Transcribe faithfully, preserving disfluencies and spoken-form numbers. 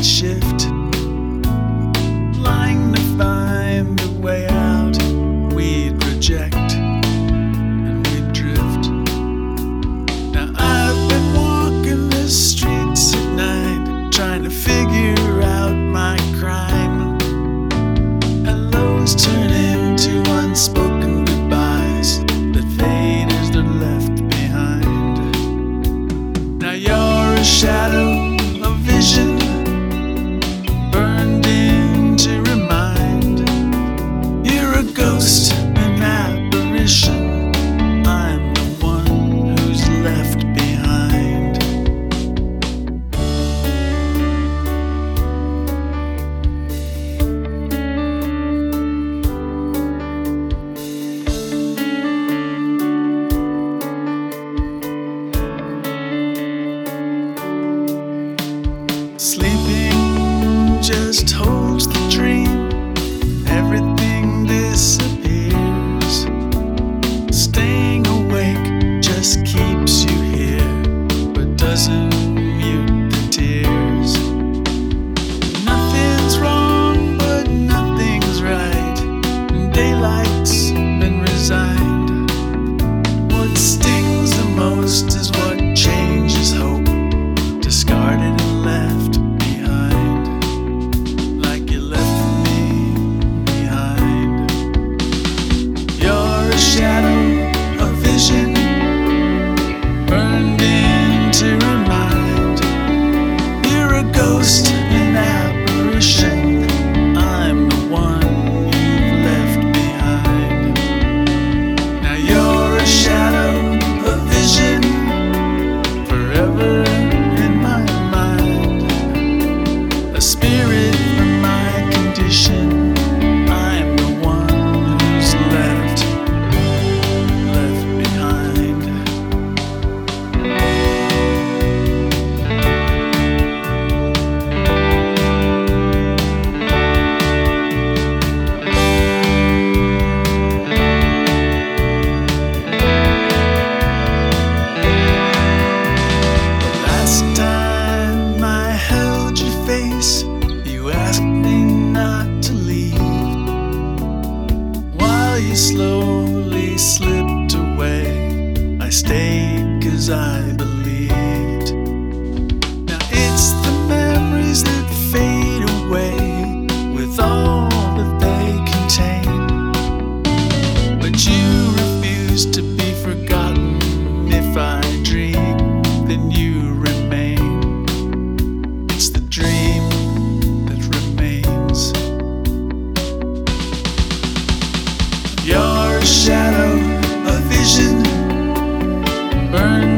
night shift, lying to find a way out. We'd reject and we'd drift. Now I've been walking the streets at night, trying to figure out my crime. Hellos turn into unspoken goodbyes that fade as they're left behind. Now you're a shadow, a vision, burned in to remind. You're a ghost, an apparition. I'm the one who's left behind. Sleeping just holds the dream. Everything disappears. Staying awake just keeps you here, but doesn't mute the tears. Nothing's wrong, but nothing's right, and daylight's been resigned. What stings the most is what changes hope, discarded and left behind, like you left me behind. You're a shadow, a vision, burned in to remind. You're a ghost, an apparition. I'm the one you've left behind. Now you're a shadow, a vision, forever in my mind. A spirit from my condition. I'm the one who's left, left behind. Last time I held your face, you asked me not to leave. While you slowly slipped away, I stayed 'cause I believed. Now it's the memories that fade away with all that they contain, but you refuse to be forgotten. If I dream, then you remain. It's the dream that remains. You're a shadow, a vision, burned